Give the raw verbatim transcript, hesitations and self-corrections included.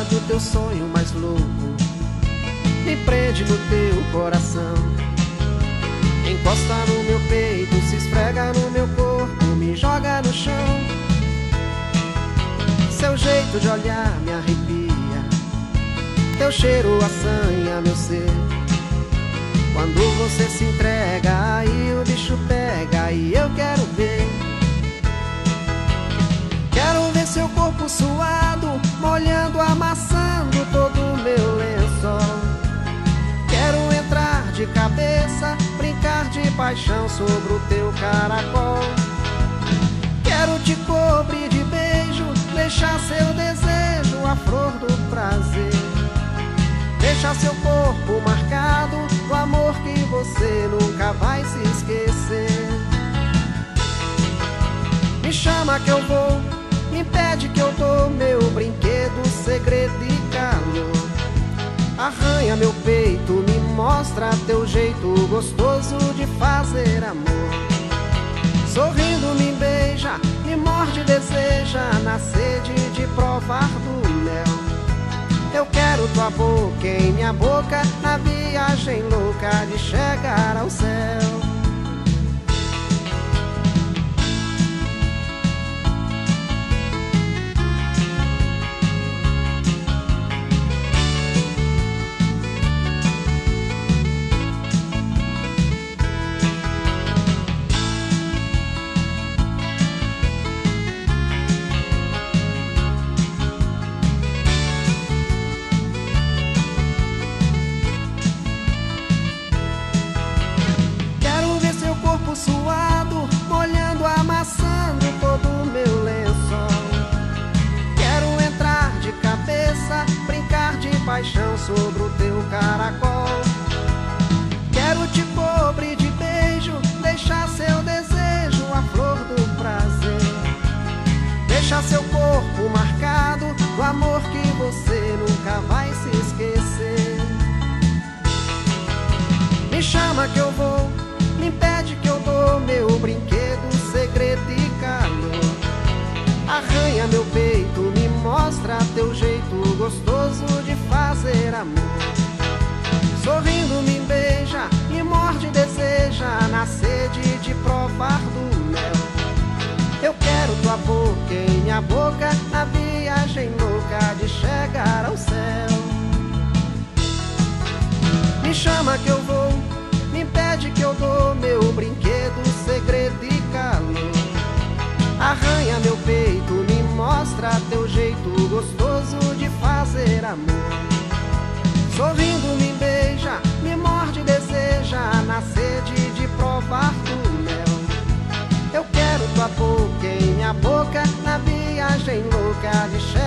do teu sonho mais louco, me prende no teu coração. Encosta no meu peito, se esfrega no meu corpo, me joga no chão. Seu jeito de olhar me arrepia, teu cheiro assanha meu ser. Quando você se entrega, aí o bicho pega e eu quero ver. Quero ver seu corpo suado, molhando, amassando todo o meu lençol. Quero entrar de cabeça, brincar de paixão sobre o teu caracol. Quero te cobrir de beijo, deixar seu desejo a flor do prazer. Deixar seu corpo marcado do amor que você nunca vai se esquecer. Me chama que eu vou, me pede que eu dou meu brinquedo, segredo e calor. Arranha meu peito, me mostra teu jeito gostoso de fazer amor. Sorrindo me beija, me morde, deseja na sede de provar do mel. Eu quero tua boca em minha boca, na viagem louca de chegar ao céu. Suado, molhando, amassando todo o meu lençol. Quero entrar de cabeça, brincar de paixão sobre o teu caracol. Quero te cobrir de beijo, deixar seu desejo a flor do prazer. Deixar seu corpo marcado do amor que você nunca vai se esquecer. Me chama que eu vou, me pede que eu dou meu brinquedo, segredo e calor. Arranha meu peito, me mostra teu jeito gostoso de fazer amor. Sorrindo me beija, me morde, deseja na sede de provar do mel. Eu quero tua boca em minha boca, na viagem louca de chegar ao céu. Me chama que eu vou, me pede que eu dou meu brinquedo, segredo e calor. Arranha meu peito, me mostra teu jeito gostoso de fazer amor. Sorrindo me beija, me morde, deseja na sede de provar do mel. Eu quero tua boca em minha boca, na viagem louca de chegar